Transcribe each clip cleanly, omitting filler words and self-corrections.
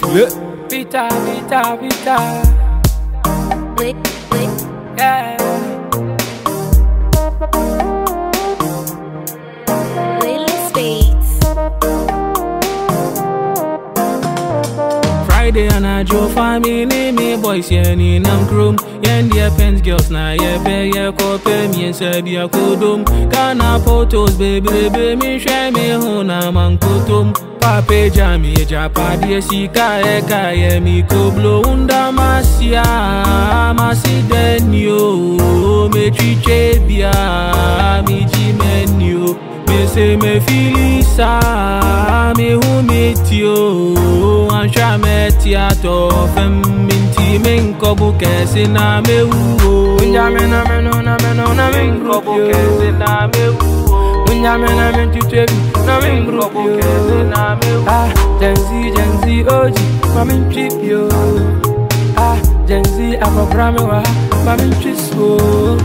Vita. Yeah. Friday and I drove family me boys yen in chrome. Yen dear pens girls na ye pay ye copy me and said ya kodum. Kana photos baby me share me hona man kotum. Pape jami japa die sika eka ye mi koblo unda masia masidenyo me chiche bia mi jimenyo. Me say me filisa me humitio ansha me tiato fem minti men kobu kesi na me uo unjame na me na men kobu kesi na me uo unjame na men chichebi na men kobu kesi na me uo ah Gen Z oji mami trip yo ah Gen Z apabrame wa mami trisco.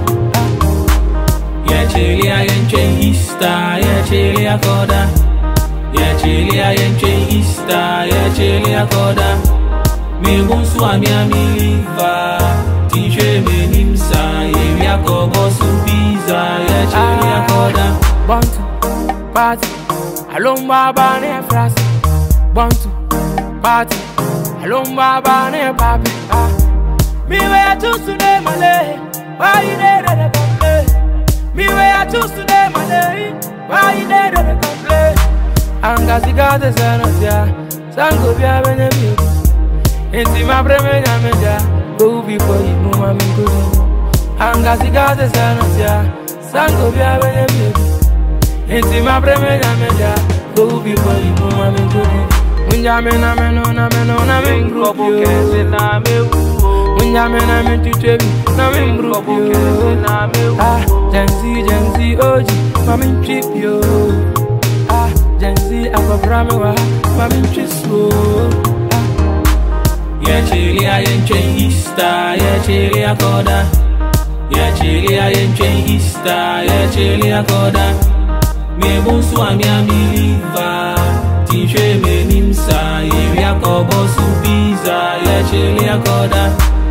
Yeah, chili I enche Easter, yeah, chili I coda. Yeah, chili I enche Easter, yeah, chili I coda. Me bonsoir mi liva, tiche me nimsa, yeah, we a kobo su pizza, yeah, chili I coda. Bantu, party, alomba bane fras. Bantu, party, alomba bane papi. Me we to today male, why you there to complain? Me way I choose today, my day. Why you there to complain? Angasiga the Sanotia, Sangobia Benemi. Into my Bremena Media, go before you know my good. Angasiga the Sanotia, Sangobia Benemi. Into my Bremena Media, go before you know my good. Unjamena menona men group you. Unjamena men chichebi na men group you. Ah, Gen Z oji mami trip yo. Ah, Gen Z apabrame wa mami trisco. Ah, yeah chili I enche Easter, yeah chili I coda. Yeah chili I enche Easter, yeah chili I coda. Me bonsoir mi liva. Tiche me nimsa, yeah we a kobo su pizza, yeah chili a coda.